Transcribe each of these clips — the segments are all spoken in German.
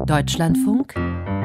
Deutschlandfunk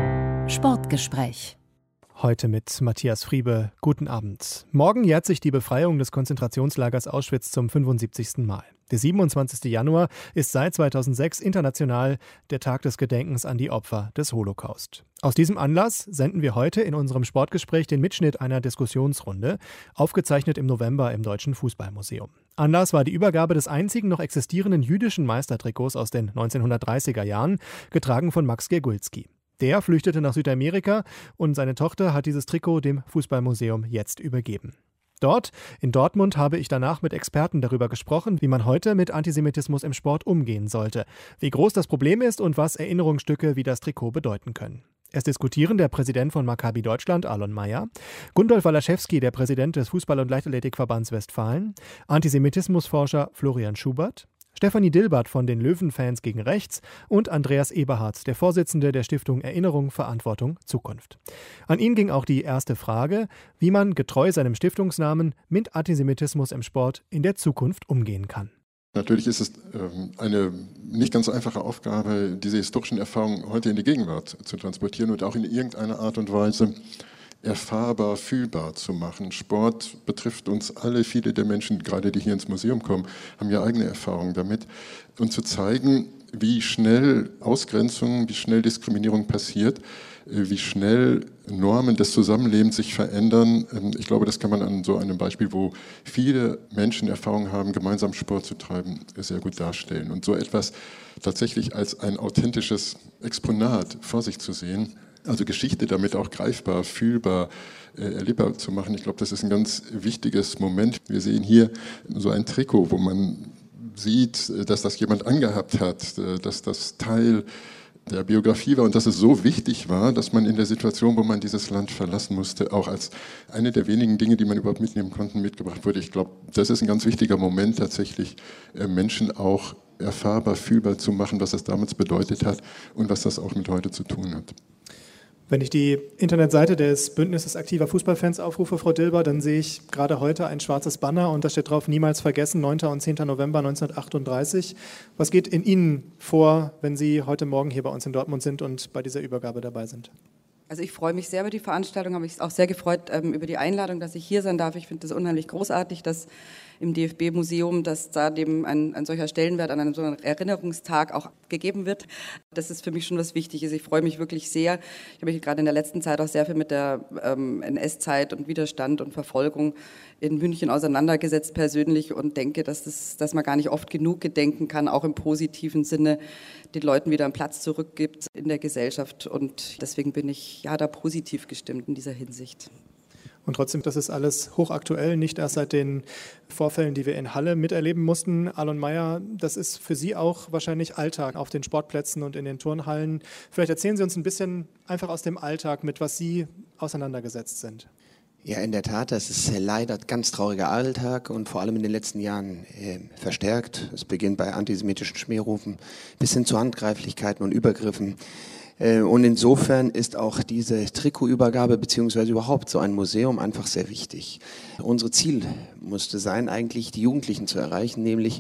Sportgespräch. Heute mit Matthias Friebe. Guten Abend. Morgen jährt sich die Befreiung des Konzentrationslagers Auschwitz zum 75. Mal. Der 27. Januar ist seit 2006 international der Tag des Gedenkens an die Opfer des Holocaust. Aus diesem Anlass senden wir heute in unserem Sportgespräch den Mitschnitt einer Diskussionsrunde, aufgezeichnet im November im Deutschen Fußballmuseum. Anlass war die Übergabe des einzigen noch existierenden jüdischen Meistertrikots aus den 1930er Jahren, getragen von Max Gergulski. Der flüchtete nach Südamerika und seine Tochter hat dieses Trikot dem Fußballmuseum jetzt übergeben. Dort, in Dortmund, habe ich danach mit Experten darüber gesprochen, wie man heute mit Antisemitismus im Sport umgehen sollte, wie groß das Problem ist und was Erinnerungsstücke wie das Trikot bedeuten können. Es diskutieren der Präsident von Maccabi Deutschland, Alon Mayer, Gundolf Walaschewski, der Präsident des Fußball- und Leichtathletikverbands Westfalen, Antisemitismusforscher Florian Schubert, Stefanie Dilbert von den Löwenfans gegen Rechts und Andreas Eberhardt, der Vorsitzende der Stiftung Erinnerung, Verantwortung, Zukunft. An ihn ging auch die erste Frage, wie man getreu seinem Stiftungsnamen mit Antisemitismus im Sport in der Zukunft umgehen kann. Natürlich ist es eine nicht ganz so einfache Aufgabe, diese historischen Erfahrungen heute in die Gegenwart zu transportieren und auch in irgendeiner Art und Weise erfahrbar, fühlbar zu machen. Sport betrifft uns alle, viele der Menschen, gerade die hier ins Museum kommen, haben ja eigene Erfahrungen damit. Und zu zeigen, wie schnell Ausgrenzung, wie schnell Diskriminierung passiert, wie schnell Normen des Zusammenlebens sich verändern. Ich glaube, das kann man an so einem Beispiel, wo viele Menschen Erfahrung haben, gemeinsam Sport zu treiben, sehr gut darstellen. Und so etwas tatsächlich als ein authentisches Exponat vor sich zu sehen, also Geschichte damit auch greifbar, fühlbar, erlebbar zu machen. Ich glaube, das ist ein ganz wichtiges Moment. Wir sehen hier so ein Trikot, wo man sieht, dass das jemand angehabt hat, dass das Teil der Biografie war und dass es so wichtig war, dass man in der Situation, wo man dieses Land verlassen musste, auch als eine der wenigen Dinge, die man überhaupt mitnehmen konnte, mitgebracht wurde. Ich glaube, das ist ein ganz wichtiger Moment tatsächlich, Menschen auch erfahrbar, fühlbar zu machen, was das damals bedeutet hat und was das auch mit heute zu tun hat. Wenn ich die Internetseite des Bündnisses aktiver Fußballfans aufrufe, Frau Dilber, dann sehe ich gerade heute ein schwarzes Banner und da steht drauf, niemals vergessen, 9. und 10. November 1938. Was geht in Ihnen vor, wenn Sie heute Morgen hier bei uns in Dortmund sind und bei dieser Übergabe dabei sind? Also ich freue mich sehr über die Veranstaltung, habe mich auch sehr gefreut über die Einladung, dass ich hier sein darf. Ich finde das unheimlich großartig, dass im DFB-Museum, dass da dem ein solcher Stellenwert an einem so einem Erinnerungstag auch gegeben wird. Das ist für mich schon was Wichtiges. Ich freue mich wirklich sehr. Ich habe mich gerade in der letzten Zeit auch sehr viel mit der NS-Zeit und Widerstand und Verfolgung in München auseinandergesetzt persönlich und denke, dass man gar nicht oft genug gedenken kann, auch im positiven Sinne, den Leuten wieder einen Platz zurückgibt in der Gesellschaft. Und deswegen bin ich da positiv gestimmt in dieser Hinsicht. Und trotzdem, das ist alles hochaktuell, nicht erst seit den Vorfällen, die wir in Halle miterleben mussten. Alon Mayer, das ist für Sie auch wahrscheinlich Alltag auf den Sportplätzen und in den Turnhallen. Vielleicht erzählen Sie uns ein bisschen einfach aus dem Alltag, mit was Sie auseinandergesetzt sind. Ja, in der Tat, das ist leider ganz trauriger Alltag und vor allem in den letzten Jahren verstärkt. Es beginnt bei antisemitischen Schmährufen bis hin zu Handgreiflichkeiten und Übergriffen. Und insofern ist auch diese Trikotübergabe beziehungsweise überhaupt so ein Museum einfach sehr wichtig. Unser Ziel musste sein, eigentlich die Jugendlichen zu erreichen, nämlich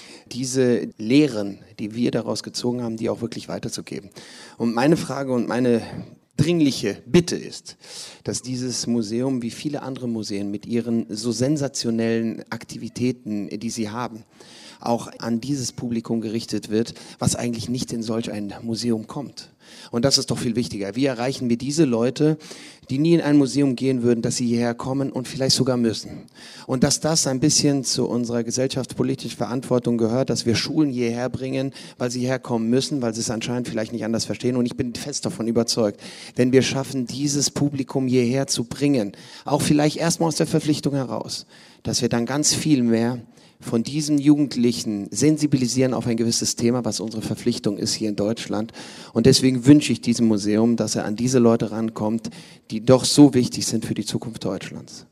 diese Lehren, die wir daraus gezogen haben, die auch wirklich weiterzugeben. Und meine Frage und meine dringliche Bitte ist, dass dieses Museum wie viele andere Museen mit ihren so sensationellen Aktivitäten, die sie haben, auch an dieses Publikum gerichtet wird, was eigentlich nicht in solch ein Museum kommt. Und das ist doch viel wichtiger. Wie erreichen wir diese Leute, die nie in ein Museum gehen würden, dass sie hierher kommen und vielleicht sogar müssen? Und dass das ein bisschen zu unserer gesellschaftspolitischen Verantwortung gehört, dass wir Schulen hierher bringen, weil sie herkommen müssen, weil sie es anscheinend vielleicht nicht anders verstehen. Und ich bin fest davon überzeugt, wenn wir schaffen, dieses Publikum hierher zu bringen, auch vielleicht erstmal aus der Verpflichtung heraus, dass wir dann ganz viel mehr von diesen Jugendlichen sensibilisieren auf ein gewisses Thema, was unsere Verpflichtung ist hier in Deutschland. Und deswegen wünsche ich diesem Museum, dass er an diese Leute rankommt, die doch so wichtig sind für die Zukunft Deutschlands.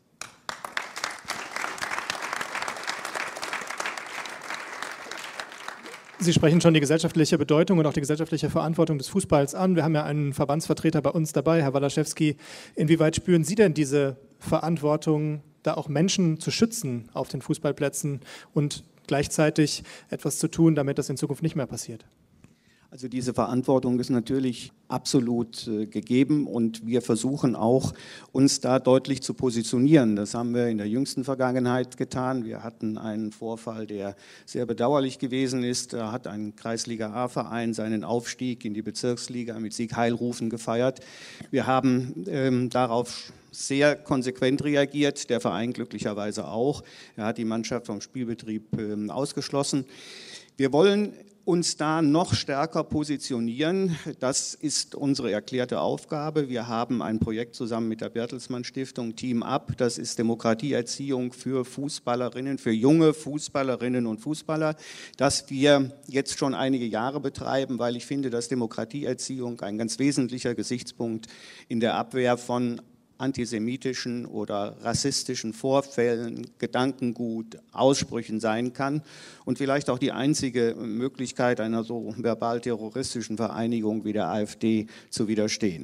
Sie sprechen schon die gesellschaftliche Bedeutung und auch die gesellschaftliche Verantwortung des Fußballs an. Wir haben ja einen Verbandsvertreter bei uns dabei, Herr Walaschewski. Inwieweit spüren Sie denn diese Verantwortung, da auch Menschen zu schützen auf den Fußballplätzen und gleichzeitig etwas zu tun, damit das in Zukunft nicht mehr passiert? Also diese Verantwortung ist natürlich absolut gegeben und wir versuchen auch, uns da deutlich zu positionieren. Das haben wir in der jüngsten Vergangenheit getan. Wir hatten einen Vorfall, der sehr bedauerlich gewesen ist. Da hat ein Kreisliga-A-Verein seinen Aufstieg in die Bezirksliga mit Sieg-Heilrufen gefeiert. Wir haben darauf sehr konsequent reagiert, der Verein glücklicherweise auch. Er hat die Mannschaft vom Spielbetrieb ausgeschlossen. Wir wollen uns da noch stärker positionieren. Das ist unsere erklärte Aufgabe. Wir haben ein Projekt zusammen mit der Bertelsmann Stiftung, Team Up. Das ist Demokratieerziehung für Fußballerinnen, für junge Fußballerinnen und Fußballer, das wir jetzt schon einige Jahre betreiben, weil ich finde, dass Demokratieerziehung ein ganz wesentlicher Gesichtspunkt in der Abwehr von antisemitischen oder rassistischen Vorfällen, Gedankengut, Aussprüchen sein kann und vielleicht auch die einzige Möglichkeit einer so verbal-terroristischen Vereinigung wie der AfD zu widerstehen.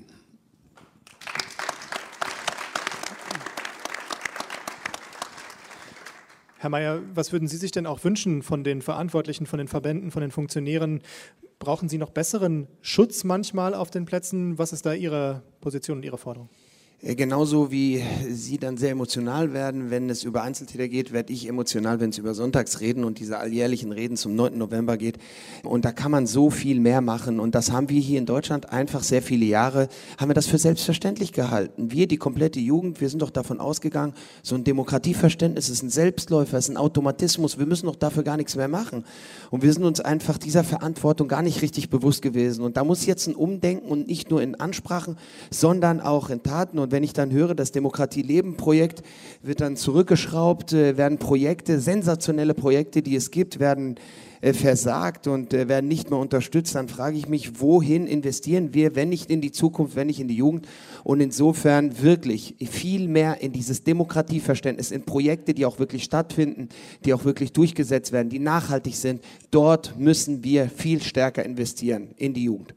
Herr Mayer, was würden Sie sich denn auch wünschen von den Verantwortlichen, von den Verbänden, von den Funktionären? Brauchen Sie noch besseren Schutz manchmal auf den Plätzen? Was ist da Ihre Position und Ihre Forderung? Genauso wie Sie dann sehr emotional werden, wenn es über Einzeltäter geht, werde ich emotional, wenn es über Sonntagsreden und diese alljährlichen Reden zum 9. November geht. Und da kann man so viel mehr machen. Und das haben wir hier in Deutschland einfach sehr viele Jahre, haben wir das für selbstverständlich gehalten. Wir, die komplette Jugend, wir sind doch davon ausgegangen, so ein Demokratieverständnis ist ein Selbstläufer, ist ein Automatismus. Wir müssen doch dafür gar nichts mehr machen. Und wir sind uns einfach dieser Verantwortung gar nicht richtig bewusst gewesen. Und da muss jetzt ein Umdenken und nicht nur in Ansprachen, sondern auch in Taten. Und wenn ich dann höre, das Demokratie-Leben-Projekt wird dann zurückgeschraubt, werden Projekte, sensationelle Projekte, die es gibt, werden versagt und werden nicht mehr unterstützt, dann frage ich mich, wohin investieren wir, wenn nicht in die Zukunft, wenn nicht in die Jugend? Und insofern wirklich viel mehr in dieses Demokratieverständnis, in Projekte, die auch wirklich stattfinden, die auch wirklich durchgesetzt werden, die nachhaltig sind. Dort müssen wir viel stärker investieren in die Jugend.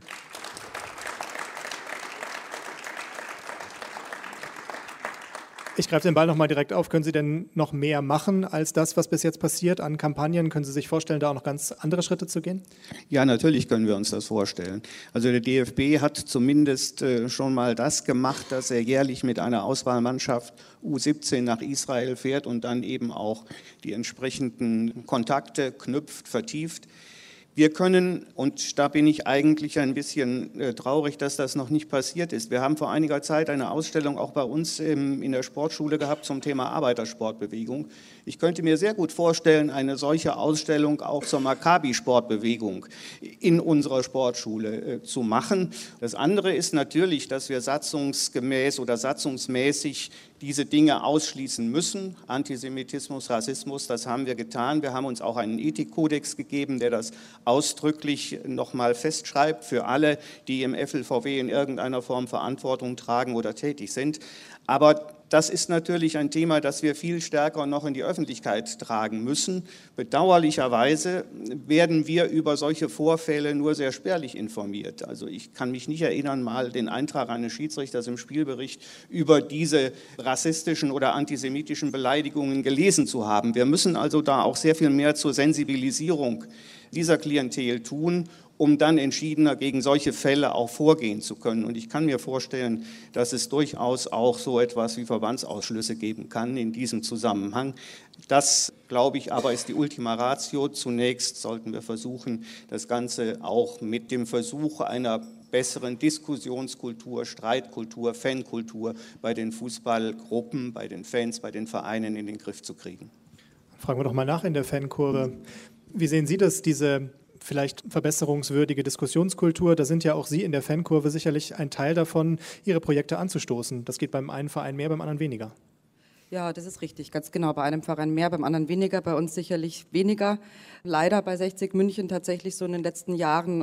Ich greife den Ball nochmal direkt auf. Können Sie denn noch mehr machen als das, was bis jetzt passiert an Kampagnen? Können Sie sich vorstellen, da auch noch ganz andere Schritte zu gehen? Ja, natürlich können wir uns das vorstellen. Also der DFB hat zumindest schon mal das gemacht, dass er jährlich mit einer Auswahlmannschaft U17 nach Israel fährt und dann eben auch die entsprechenden Kontakte knüpft, vertieft. Wir können, und da bin ich eigentlich ein bisschen traurig, dass das noch nicht passiert ist. Wir haben vor einiger Zeit eine Ausstellung auch bei uns in der Sportschule gehabt zum Thema Arbeitersportbewegung. Ich könnte mir sehr gut vorstellen, eine solche Ausstellung auch zur Maccabi-Sportbewegung in unserer Sportschule zu machen. Das andere ist natürlich, dass wir satzungsgemäß oder satzungsmäßig diese Dinge ausschließen müssen. Antisemitismus, Rassismus, das haben wir getan. Wir haben uns auch einen Ethikkodex gegeben, der das ausdrücklich nochmal festschreibt für alle, die im FLVW in irgendeiner Form Verantwortung tragen oder tätig sind. Aber das ist natürlich ein Thema, das wir viel stärker noch in die Öffentlichkeit tragen müssen. Bedauerlicherweise werden wir über solche Vorfälle nur sehr spärlich informiert. Also ich kann mich nicht erinnern, mal den Eintrag eines Schiedsrichters im Spielbericht über diese rassistischen oder antisemitischen Beleidigungen gelesen zu haben. Wir müssen also da auch sehr viel mehr zur Sensibilisierung dieser Klientel tun, um dann entschiedener gegen solche Fälle auch vorgehen zu können. Und ich kann mir vorstellen, dass es durchaus auch so etwas wie Verbandsausschlüsse geben kann in diesem Zusammenhang. Das, glaube ich, aber ist die Ultima Ratio. Zunächst sollten wir versuchen, das Ganze auch mit dem Versuch einer besseren Diskussionskultur, Streitkultur, Fankultur bei den Fußballgruppen, bei den Fans, bei den Vereinen in den Griff zu kriegen. Fragen wir doch mal nach in der Fankurve. Wie sehen Sie das, diese vielleicht verbesserungswürdige Diskussionskultur? Da sind ja auch Sie in der Fankurve sicherlich ein Teil davon, Ihre Projekte anzustoßen. Das geht beim einen Verein mehr, beim anderen weniger. Ja, das ist richtig, ganz genau. Bei einem Verein mehr, beim anderen weniger, bei uns sicherlich weniger. Leider bei 60 München tatsächlich so in den letzten Jahren und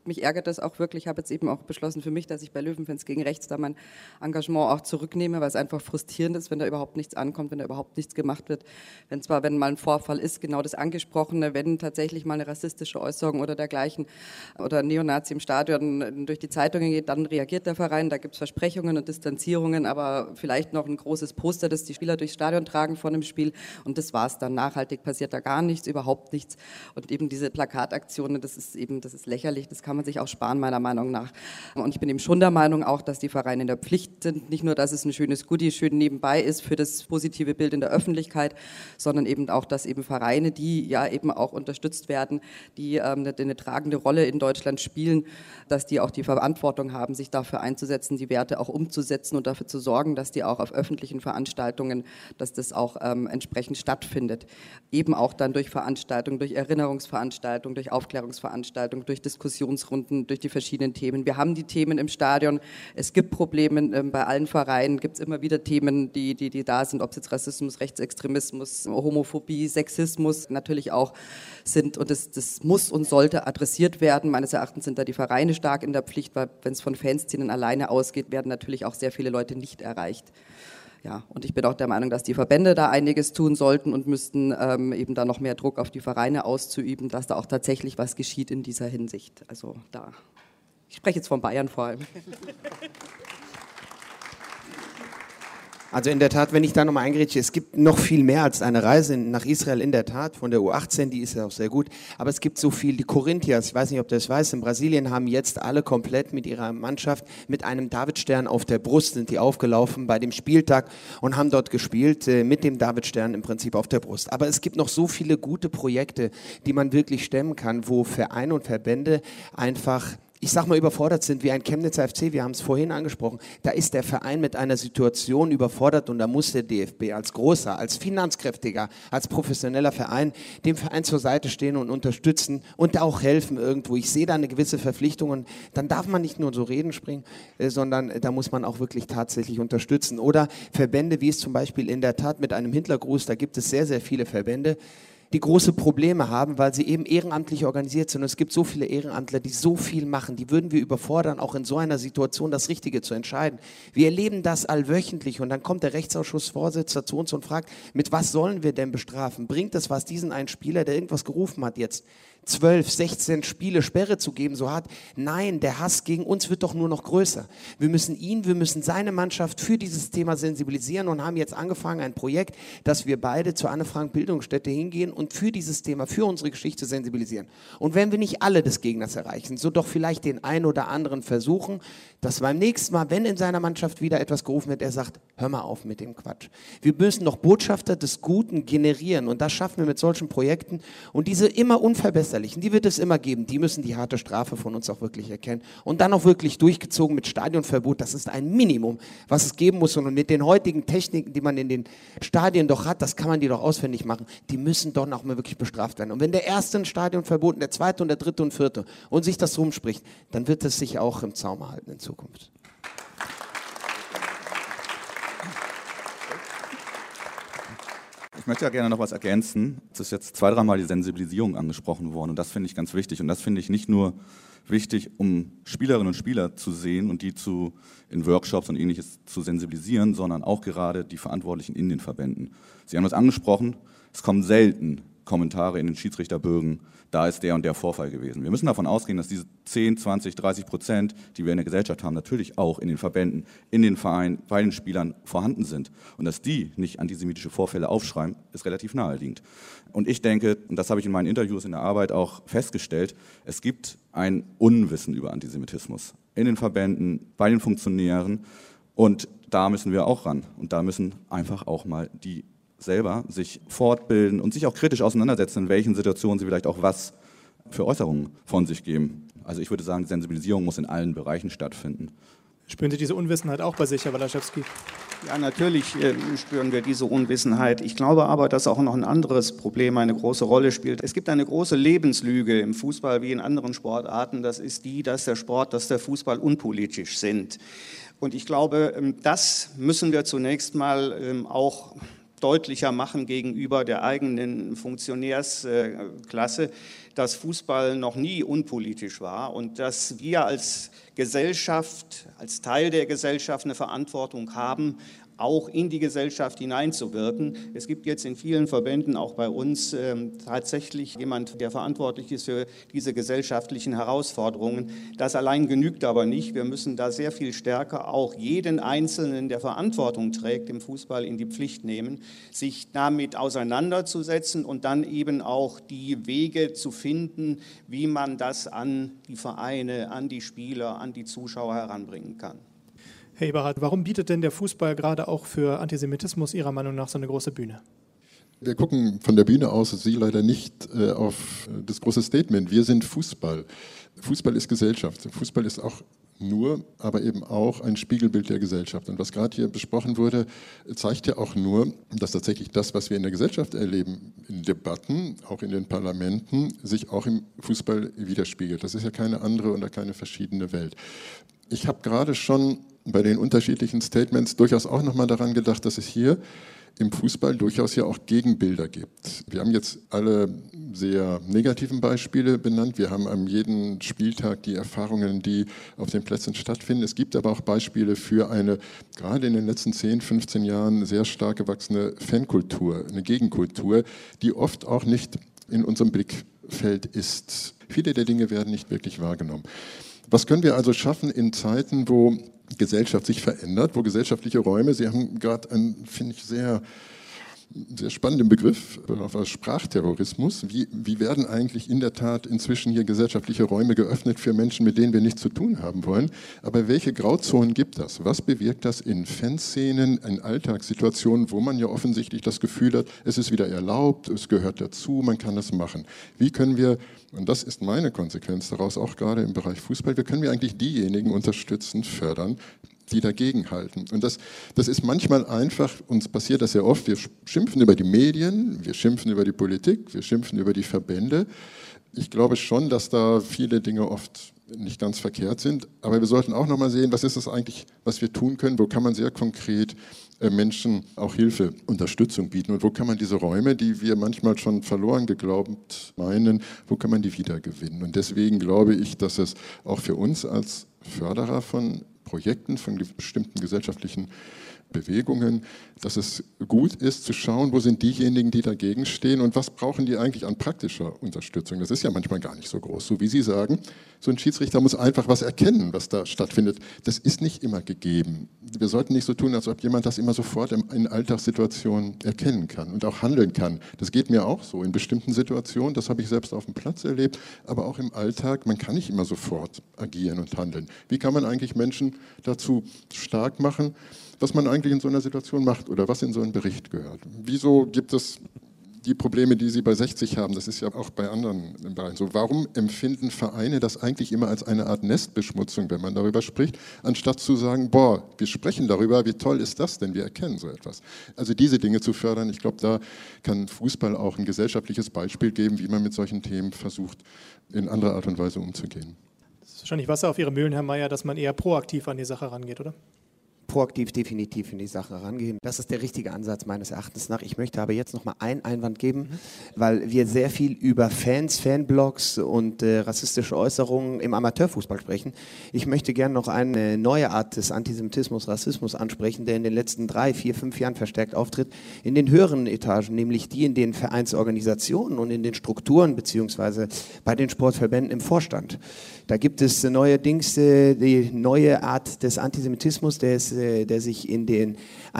mich ärgert das auch wirklich. Ich habe jetzt eben auch beschlossen für mich, dass ich bei Löwenfans gegen Rechts da mein Engagement auch zurücknehme, weil es einfach frustrierend ist, wenn da überhaupt nichts ankommt, wenn da überhaupt nichts gemacht wird. Wenn mal ein Vorfall ist, genau das Angesprochene, wenn tatsächlich mal eine rassistische Äußerung oder dergleichen oder ein Neonazi im Stadion durch die Zeitungen geht, dann reagiert der Verein. Da gibt es Versprechungen und Distanzierungen, aber vielleicht noch ein großes Poster, das die Spieler durchs Stadion tragen vor einem Spiel und das war's dann. Nachhaltig passiert da gar nichts, überhaupt nichts. Und eben diese Plakataktionen, das ist lächerlich, das kann man sich auch sparen, meiner Meinung nach. Und ich bin eben schon der Meinung auch, dass die Vereine in der Pflicht sind, nicht nur, dass es ein schönes Goodie schön nebenbei ist für das positive Bild in der Öffentlichkeit, sondern eben auch, dass eben Vereine, die ja eben auch unterstützt werden, die eine tragende Rolle in Deutschland spielen, dass die auch die Verantwortung haben, sich dafür einzusetzen, die Werte auch umzusetzen und dafür zu sorgen, dass die auch auf öffentlichen Veranstaltungen, dass das auch entsprechend stattfindet. Eben auch dann durch Veranstaltungen, durch Erinnerungsveranstaltungen, durch Aufklärungsveranstaltungen, durch Diskussionsrunden, durch die verschiedenen Themen. Wir haben die Themen im Stadion. Es gibt Probleme bei allen Vereinen, gibt es immer wieder Themen, die da sind, ob es jetzt Rassismus, Rechtsextremismus, Homophobie, Sexismus natürlich auch sind. Und das muss und sollte adressiert werden. Meines Erachtens sind da die Vereine stark in der Pflicht, weil wenn es von Fanszenen alleine ausgeht, werden natürlich auch sehr viele Leute nicht erreicht. Ja, und ich bin auch der Meinung, dass die Verbände da einiges tun sollten und müssten eben da noch mehr Druck auf die Vereine auszuüben, dass da auch tatsächlich was geschieht in dieser Hinsicht. Also da, ich spreche jetzt von Bayern vor allem. Also in der Tat, wenn ich da nochmal eingrätsche, es gibt noch viel mehr als eine Reise nach Israel in der Tat, von der U18, die ist ja auch sehr gut, aber es gibt so viel, die Corinthians, ich weiß nicht, ob du das weißt, in Brasilien haben jetzt alle komplett mit ihrer Mannschaft mit einem Davidstern auf der Brust, sind die aufgelaufen bei dem Spieltag und haben dort gespielt mit dem Davidstern im Prinzip auf der Brust. Aber es gibt noch so viele gute Projekte, die man wirklich stemmen kann, wo Vereine und Verbände einfach, ich sag mal, überfordert sind, wie ein Chemnitzer FC, wir haben es vorhin angesprochen, da ist der Verein mit einer Situation überfordert und da muss der DFB als großer, als finanzkräftiger, als professioneller Verein dem Verein zur Seite stehen und unterstützen und auch helfen irgendwo. Ich sehe da eine gewisse Verpflichtung und dann darf man nicht nur so reden springen, sondern da muss man auch wirklich tatsächlich unterstützen. Oder Verbände, wie es zum Beispiel in der Tat mit einem Hitlergruß, da gibt es sehr, sehr viele Verbände, die große Probleme haben, weil sie eben ehrenamtlich organisiert sind. Und es gibt so viele Ehrenamtler, die so viel machen. Die würden wir überfordern, auch in so einer Situation das Richtige zu entscheiden. Wir erleben das allwöchentlich und dann kommt der Rechtsausschussvorsitzende zu uns und fragt, mit was sollen wir denn bestrafen? Bringt es was, diesen einen Spieler, der irgendwas gerufen hat jetzt, 12, 16 Spiele Sperre zu geben, so hart? Nein, der Hass gegen uns wird doch nur noch größer. Wir müssen seine Mannschaft für dieses Thema sensibilisieren und haben jetzt angefangen, ein Projekt, dass wir beide zur Anne-Frank-Bildungsstätte hingehen und für dieses Thema, für unsere Geschichte sensibilisieren. Und wenn wir nicht alle des Gegners erreichen, so doch vielleicht den einen oder anderen versuchen, dass beim nächsten Mal, wenn in seiner Mannschaft wieder etwas gerufen wird, er sagt, hör mal auf mit dem Quatsch. Wir müssen doch Botschafter des Guten generieren und das schaffen wir mit solchen Projekten und diese immer unverbesserlichen, die wird es immer geben, die müssen die harte Strafe von uns auch wirklich erkennen und dann auch wirklich durchgezogen mit Stadionverbot, das ist ein Minimum, was es geben muss und mit den heutigen Techniken, die man in den Stadien doch hat, das kann man die doch auswendig machen, die müssen doch auch mal wirklich bestraft werden. Und wenn der erste ein Stadion verboten, der zweite und der dritte und vierte und sich das rumspricht, dann wird es sich auch im Zaum halten in Zukunft. Ich möchte ja gerne noch was ergänzen. Es ist jetzt 2-3 Mal die Sensibilisierung angesprochen worden und das finde ich ganz wichtig. Und das finde ich nicht nur wichtig, um Spielerinnen und Spieler zu sehen und die in Workshops und Ähnliches zu sensibilisieren, sondern auch gerade die Verantwortlichen in den Verbänden. Sie haben das angesprochen, es kommen selten Kommentare in den Schiedsrichterbögen, da ist der und der Vorfall gewesen. Wir müssen davon ausgehen, dass diese 10, 20, 30%, die wir in der Gesellschaft haben, natürlich auch in den Verbänden, in den Vereinen, bei den Spielern vorhanden sind. Und dass die nicht antisemitische Vorfälle aufschreiben, ist relativ naheliegend. Und ich denke, und das habe ich in meinen Interviews in der Arbeit auch festgestellt, es gibt ein Unwissen über Antisemitismus in den Verbänden, bei den Funktionären und da müssen wir auch ran. Und da müssen einfach auch mal die selber sich fortbilden und sich auch kritisch auseinandersetzen, in welchen Situationen sie vielleicht auch was für Äußerungen von sich geben. Also ich würde sagen, die Sensibilisierung muss in allen Bereichen stattfinden. Spüren Sie diese Unwissenheit auch bei sich, Herr Walaschewski? Ja, natürlich spüren wir diese Unwissenheit. Ich glaube aber, dass auch noch ein anderes Problem eine große Rolle spielt. Es gibt eine große Lebenslüge im Fußball wie in anderen Sportarten. Das ist die, dass der Fußball unpolitisch sind. Und ich glaube, das müssen wir zunächst mal auch deutlicher machen gegenüber der eigenen Funktionärsklasse, dass Fußball noch nie unpolitisch war und dass wir als Gesellschaft, als Teil der Gesellschaft eine Verantwortung haben, auch in die Gesellschaft hineinzuwirken. Es gibt jetzt in vielen Verbänden, auch bei uns, tatsächlich jemand, der verantwortlich ist für diese gesellschaftlichen Herausforderungen. Das allein genügt aber nicht. Wir müssen da sehr viel stärker auch jeden Einzelnen, der Verantwortung trägt im Fußball, in die Pflicht nehmen, sich damit auseinanderzusetzen und dann eben auch die Wege zu finden, wie man das an die Vereine, an die Spieler, an die Zuschauer heranbringen kann. Herr Eberhard, warum bietet denn der Fußball gerade auch für Antisemitismus Ihrer Meinung nach so eine große Bühne? Wir gucken von der Bühne aus, Sie leider nicht auf das große Statement. Wir sind Fußball. Fußball ist Gesellschaft. Fußball ist auch nur, aber eben auch ein Spiegelbild der Gesellschaft. Und was gerade hier besprochen wurde, zeigt ja auch nur, dass tatsächlich das, was wir in der Gesellschaft erleben, in Debatten, auch in den Parlamenten, sich auch im Fußball widerspiegelt. Das ist ja keine andere oder keine verschiedene Welt. Ich habe gerade schon bei den unterschiedlichen Statements durchaus auch nochmal daran gedacht, dass es hier im Fußball durchaus ja auch Gegenbilder gibt. Wir haben jetzt alle sehr negativen Beispiele benannt. Wir haben an jedem Spieltag die Erfahrungen, die auf den Plätzen stattfinden. Es gibt aber auch Beispiele für eine, gerade in den letzten 10, 15 Jahren, sehr stark gewachsene Fankultur, eine Gegenkultur, die oft auch nicht in unserem Blickfeld ist. Viele der Dinge werden nicht wirklich wahrgenommen. Was können wir also schaffen in Zeiten, wo Gesellschaft sich verändert, wo gesellschaftliche Räume, Sie haben gerade einen, finde ich, sehr spannenden Begriff, Sprachterrorismus. Wie werden eigentlich in der Tat inzwischen hier gesellschaftliche Räume geöffnet für Menschen, mit denen wir nichts zu tun haben wollen? Aber welche Grauzonen gibt das? Was bewirkt das in Fanszenen, in Alltagssituationen, wo man ja offensichtlich das Gefühl hat, es ist wieder erlaubt, es gehört dazu, man kann das machen? Wie können wir, und das ist meine Konsequenz daraus, auch gerade im Bereich Fußball, wie können wir eigentlich diejenigen unterstützen, fördern, die dagegen halten. Und das ist manchmal einfach, uns passiert das sehr oft, wir schimpfen über die Medien, wir schimpfen über die Politik, wir schimpfen über die Verbände. Ich glaube schon, dass da viele Dinge oft nicht ganz verkehrt sind, aber wir sollten auch nochmal sehen, was ist das eigentlich, was wir tun können, wo kann man sehr konkret Menschen auch Hilfe, Unterstützung bieten und wo kann man diese Räume, die wir manchmal schon verloren geglaubt meinen, wo kann man die wiedergewinnen. Und deswegen glaube ich, dass es auch für uns als Förderer von Projekten, von bestimmten gesellschaftlichen Bewegungen, dass es gut ist zu schauen, wo sind diejenigen, die dagegen stehen und was brauchen die eigentlich an praktischer Unterstützung. Das ist ja manchmal gar nicht so groß. So wie Sie sagen, so ein Schiedsrichter muss einfach was erkennen, was da stattfindet. Das ist nicht immer gegeben. Wir sollten nicht so tun, als ob jemand das immer sofort in Alltagssituationen erkennen kann und auch handeln kann. Das geht mir auch so in bestimmten Situationen, das habe ich selbst auf dem Platz erlebt, aber auch im Alltag, man kann nicht immer sofort agieren und handeln. Wie kann man eigentlich Menschen dazu stark machen, was man eigentlich in so einer Situation macht oder was in so einen Bericht gehört? Wieso gibt es die Probleme, die Sie bei 60 haben? Das ist ja auch bei anderen Bereichen so. Warum empfinden Vereine das eigentlich immer als eine Art Nestbeschmutzung, wenn man darüber spricht, anstatt zu sagen, boah, wir sprechen darüber, wie toll ist das denn, wir erkennen so etwas. Also diese Dinge zu fördern, ich glaube, da kann Fußball auch ein gesellschaftliches Beispiel geben, wie man mit solchen Themen versucht, in anderer Art und Weise umzugehen. Das ist wahrscheinlich Wasser auf Ihre Mühlen, Herr Mayer, dass man eher proaktiv an die Sache rangeht, oder? Proaktiv definitiv in die Sache rangehen. Das ist der richtige Ansatz meines Erachtens nach. Ich möchte aber jetzt noch mal einen Einwand geben, weil wir sehr viel über Fans, Fanblogs und rassistische Äußerungen im Amateurfußball sprechen. Ich möchte gerne noch eine neue Art des Antisemitismus, Rassismus ansprechen, der in den letzten 3, 4, 5 Jahren verstärkt auftritt, in den höheren Etagen, nämlich die in den Vereinsorganisationen und in den Strukturen beziehungsweise bei den Sportverbänden im Vorstand. Da gibt es neuerdings die neue Art des Antisemitismus, der sich in den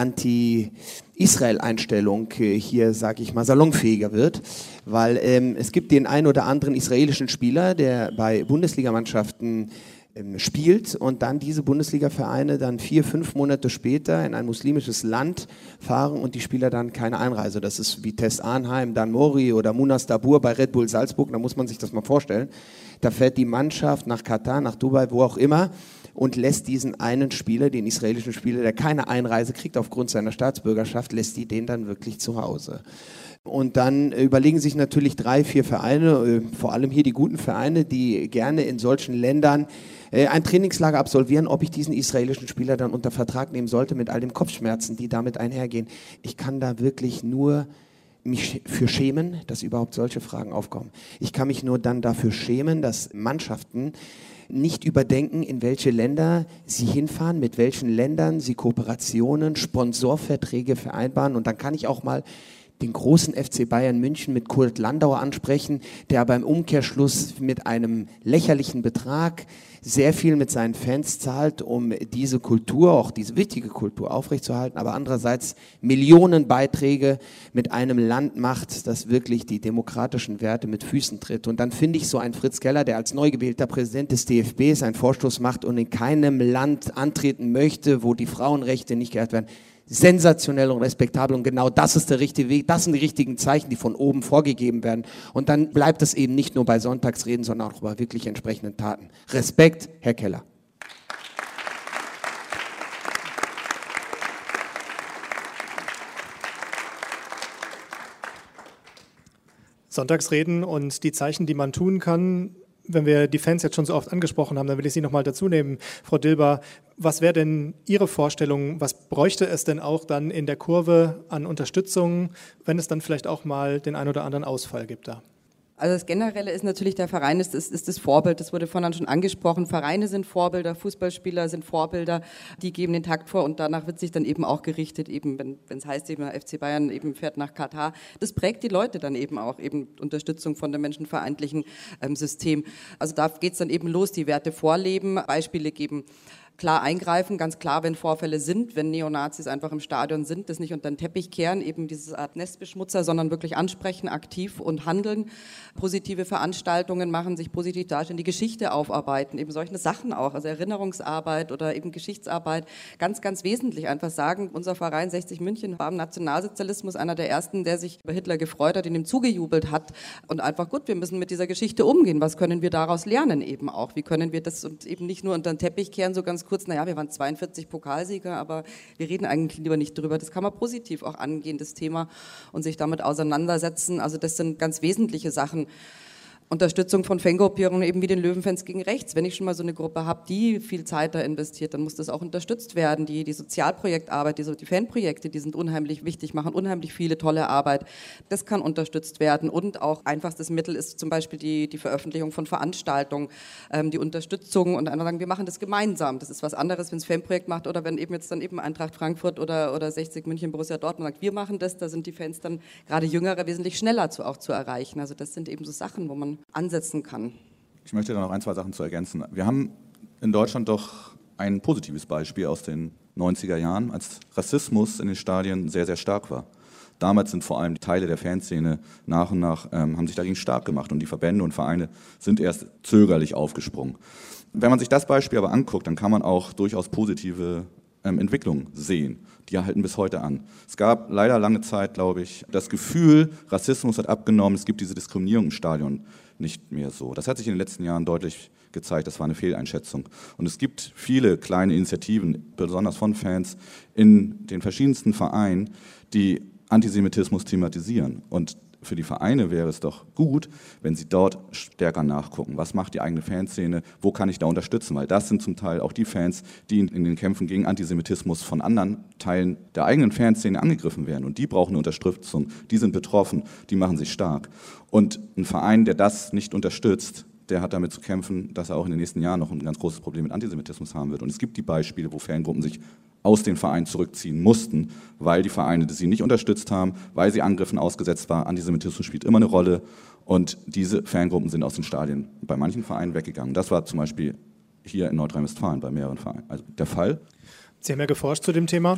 Anti-Israel-Einstellung hier, sage ich mal, salonfähiger wird, weil es gibt den einen oder anderen israelischen Spieler, der bei Bundesligamannschaften spielt und dann diese Bundesliga-Vereine dann 4, 5 Monate später in ein muslimisches Land fahren und die Spieler dann keine Einreise. Das ist Vitesse Arnheim, Dan Mori oder Munas Dabur bei Red Bull Salzburg, da muss man sich das mal vorstellen. Da fährt die Mannschaft nach Katar, nach Dubai, wo auch immer und lässt diesen einen Spieler, den israelischen Spieler, der keine Einreise kriegt aufgrund seiner Staatsbürgerschaft, lässt die den dann wirklich zu Hause. Und dann überlegen sich natürlich 3, 4 Vereine, vor allem hier die guten Vereine, die gerne in solchen Ländern ein Trainingslager absolvieren, ob ich diesen israelischen Spieler dann unter Vertrag nehmen sollte mit all den Kopfschmerzen, die damit einhergehen. Ich kann da wirklich nur mich für schämen, dass überhaupt solche Fragen aufkommen. Ich kann mich nur dann dafür schämen, dass Mannschaften nicht überdenken, in welche Länder sie hinfahren, mit welchen Ländern sie Kooperationen, Sponsorverträge vereinbaren. Und dann kann ich auch mal den großen FC Bayern München mit Kurt Landauer ansprechen, der aber im Umkehrschluss mit einem lächerlichen Betrag sehr viel mit seinen Fans zahlt, um diese Kultur, auch diese wichtige Kultur aufrechtzuerhalten, aber andererseits Millionenbeiträge mit einem Land macht, das wirklich die demokratischen Werte mit Füßen tritt. Und dann finde ich so einen Fritz Keller, der als neu gewählter Präsident des DFBs einen Vorstoß macht und in keinem Land antreten möchte, wo die Frauenrechte nicht geehrt werden, sensationell und respektabel, und genau das ist der richtige Weg, das sind die richtigen Zeichen, die von oben vorgegeben werden, und dann bleibt es eben nicht nur bei Sonntagsreden, sondern auch bei wirklich entsprechenden Taten. Respekt, Herr Keller. Sonntagsreden und die Zeichen, die man tun kann. Wenn wir die Fans jetzt schon so oft angesprochen haben, dann will ich Sie nochmal dazu nehmen. Frau Dilber, was wäre denn Ihre Vorstellung, was bräuchte es denn auch dann in der Kurve an Unterstützung, wenn es dann vielleicht auch mal den ein oder anderen Ausfall gibt da? Also das Generelle ist natürlich, der Verein ist das Vorbild, das wurde vorhin schon angesprochen. Vereine sind Vorbilder, Fußballspieler sind Vorbilder, die geben den Takt vor, und danach wird sich dann eben auch gerichtet, eben wenn es heißt, eben FC Bayern eben fährt nach Katar. Das prägt die Leute dann eben auch, eben Unterstützung von dem menschenfeindlichen System. Also da geht es dann eben los, die Werte vorleben, Beispiele geben. Klar eingreifen, ganz klar, wenn Vorfälle sind, wenn Neonazis einfach im Stadion sind, das nicht unter den Teppich kehren, eben diese Art Nestbeschmutzer, sondern wirklich ansprechen, aktiv und handeln, positive Veranstaltungen machen, sich positiv darstellen, die Geschichte aufarbeiten, eben solche Sachen auch, also Erinnerungsarbeit oder eben Geschichtsarbeit, ganz, ganz wesentlich einfach sagen, unser Verein 60 München war im Nationalsozialismus einer der ersten, der sich über Hitler gefreut hat, in ihm zugejubelt hat, und einfach gut, wir müssen mit dieser Geschichte umgehen, was können wir daraus lernen eben auch, wie können wir das und eben nicht nur unter den Teppich kehren, so ganz kurz, naja, wir waren 42 Pokalsieger, aber wir reden eigentlich lieber nicht drüber. Das kann man positiv auch angehen, das Thema, und sich damit auseinandersetzen. Also das sind ganz wesentliche Sachen. Unterstützung von Fangruppierungen, eben wie den Löwenfans gegen Rechts. Wenn ich schon mal so eine Gruppe habe, die viel Zeit da investiert, dann muss das auch unterstützt werden. Die Sozialprojektarbeit, die Fanprojekte, die sind unheimlich wichtig, machen unheimlich viele tolle Arbeit. Das kann unterstützt werden, und auch einfachstes Mittel ist zum Beispiel die Veröffentlichung von Veranstaltungen, die Unterstützung, und einer sagen, wir machen das gemeinsam. Das ist was anderes, wenn es Fanprojekt macht oder wenn eben jetzt dann eben Eintracht Frankfurt oder 60 München, Borussia Dortmund sagt, wir machen das, da sind die Fans dann, gerade Jüngere, wesentlich schneller auch zu erreichen. Also das sind eben so Sachen, wo man ansetzen kann. Ich möchte da noch ein, zwei Sachen zu ergänzen. Wir haben in Deutschland doch ein positives Beispiel aus den 90er Jahren, als Rassismus in den Stadien sehr, sehr stark war. Damals sind vor allem Teile der Fanszene nach und nach, haben sich dagegen stark gemacht, und die Verbände und Vereine sind erst zögerlich aufgesprungen. Wenn man sich das Beispiel aber anguckt, dann kann man auch durchaus positive Entwicklungen sehen. Die halten bis heute an. Es gab leider lange Zeit, glaube ich, das Gefühl, Rassismus hat abgenommen, es gibt diese Diskriminierung im Stadion nicht mehr so. Das hat sich in den letzten Jahren deutlich gezeigt, das war eine Fehleinschätzung. Und es gibt viele kleine Initiativen, besonders von Fans, in den verschiedensten Vereinen, die Antisemitismus thematisieren. Und für die Vereine wäre es doch gut, wenn sie dort stärker nachgucken. Was macht die eigene Fanszene? Wo kann ich da unterstützen? Weil das sind zum Teil auch die Fans, die in den Kämpfen gegen Antisemitismus von anderen Teilen der eigenen Fanszene angegriffen werden. Und die brauchen eine Unterstützung. Die sind betroffen. Die machen sich stark. Und ein Verein, der das nicht unterstützt, der hat damit zu kämpfen, dass er auch in den nächsten Jahren noch ein ganz großes Problem mit Antisemitismus haben wird. Und es gibt die Beispiele, wo Fangruppen sich aus den Vereinen zurückziehen mussten, weil die Vereine sie nicht unterstützt haben, weil sie Angriffen ausgesetzt waren. Antisemitismus spielt immer eine Rolle, und diese Fangruppen sind aus den Stadien bei manchen Vereinen weggegangen. Das war zum Beispiel hier in Nordrhein-Westfalen bei mehreren Vereinen der Fall. Sie haben ja geforscht zu dem Thema,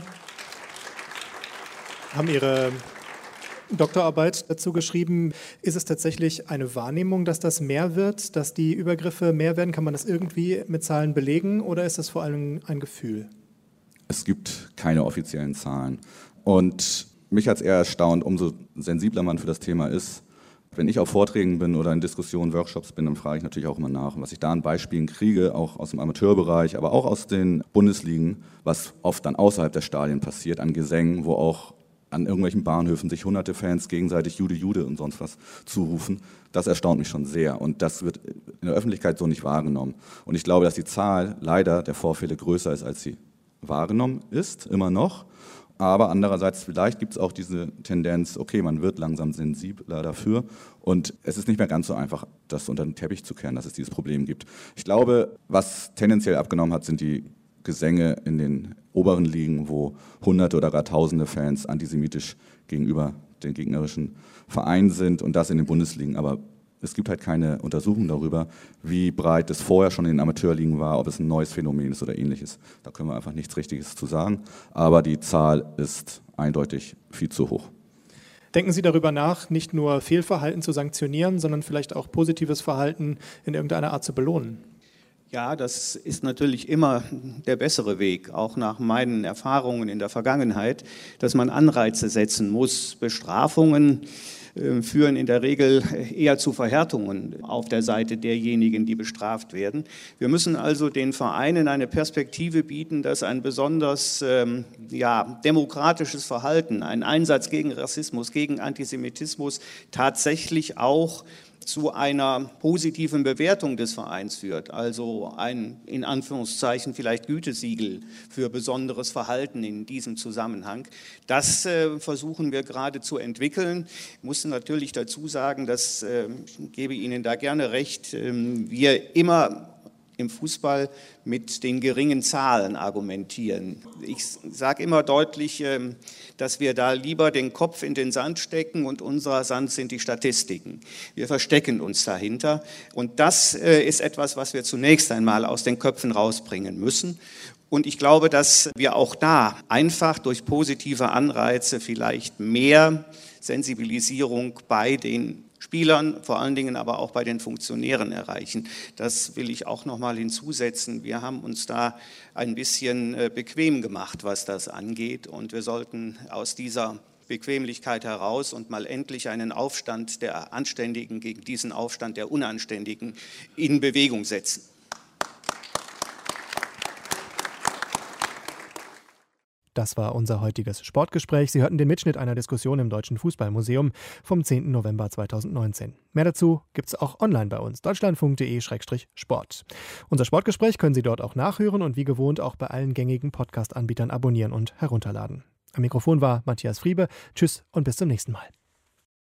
haben Ihre Doktorarbeit dazu geschrieben. Ist es tatsächlich eine Wahrnehmung, dass das mehr wird, dass die Übergriffe mehr werden? Kann man das irgendwie mit Zahlen belegen, oder ist das vor allem ein Gefühl? Es gibt keine offiziellen Zahlen. Und mich hat es eher erstaunt, umso sensibler man für das Thema ist. Wenn ich auf Vorträgen bin oder in Diskussionen, Workshops bin, dann frage ich natürlich auch immer nach. Und was ich da an Beispielen kriege, auch aus dem Amateurbereich, aber auch aus den Bundesligen, was oft dann außerhalb der Stadien passiert, an Gesängen, wo auch an irgendwelchen Bahnhöfen sich hunderte Fans gegenseitig Jude, Jude und sonst was zurufen, das erstaunt mich schon sehr. Und das wird in der Öffentlichkeit so nicht wahrgenommen. Und ich glaube, dass die Zahl leider der Vorfälle größer ist, als sie wahrgenommen ist, immer noch. Aber andererseits, vielleicht gibt es auch diese Tendenz, okay, man wird langsam sensibler dafür. Und es ist nicht mehr ganz so einfach, das unter den Teppich zu kehren, dass es dieses Problem gibt. Ich glaube, was tendenziell abgenommen hat, sind die Gesänge in den oberen Ligen, wo Hunderte oder gar Tausende Fans antisemitisch gegenüber den gegnerischen Vereinen sind und das in den Bundesligen. Aber es gibt halt keine Untersuchung darüber, wie breit es vorher schon in den Amateurligen war, ob es ein neues Phänomen ist oder ähnliches. Da können wir einfach nichts Richtiges zu sagen. Aber die Zahl ist eindeutig viel zu hoch. Denken Sie darüber nach, nicht nur Fehlverhalten zu sanktionieren, sondern vielleicht auch positives Verhalten in irgendeiner Art zu belohnen? Ja, das ist natürlich immer der bessere Weg, auch nach meinen Erfahrungen in der Vergangenheit, dass man Anreize setzen muss. Bestrafungen führen in der Regel eher zu Verhärtungen auf der Seite derjenigen, die bestraft werden. Wir müssen also den Vereinen eine Perspektive bieten, dass ein besonders demokratisches Verhalten, ein Einsatz gegen Rassismus, gegen Antisemitismus tatsächlich auch zu einer positiven Bewertung des Vereins führt, also ein, in Anführungszeichen, vielleicht Gütesiegel für besonderes Verhalten in diesem Zusammenhang. Das versuchen wir gerade zu entwickeln. Ich muss natürlich dazu sagen, ich gebe Ihnen da gerne recht, wir immer im Fußball mit den geringen Zahlen argumentieren. Ich sage immer deutlich, dass wir da lieber den Kopf in den Sand stecken und unser Sand sind die Statistiken. Wir verstecken uns dahinter und das ist etwas, was wir zunächst einmal aus den Köpfen rausbringen müssen. Und ich glaube, dass wir auch da einfach durch positive Anreize vielleicht mehr Sensibilisierung bei den Spielern, vor allen Dingen aber auch bei den Funktionären erreichen. Das will ich auch noch mal hinzusetzen. Wir haben uns da ein bisschen bequem gemacht, was das angeht. Und wir sollten aus dieser Bequemlichkeit heraus und mal endlich einen Aufstand der Anständigen gegen diesen Aufstand der Unanständigen in Bewegung setzen. Das war unser heutiges Sportgespräch. Sie hörten den Mitschnitt einer Diskussion im Deutschen Fußballmuseum vom 10. November 2019. Mehr dazu gibt es auch online bei uns, deutschlandfunk.de/sport. Unser Sportgespräch können Sie dort auch nachhören und wie gewohnt auch bei allen gängigen Podcast-Anbietern abonnieren und herunterladen. Am Mikrofon war Matthias Friebe. Tschüss und bis zum nächsten Mal.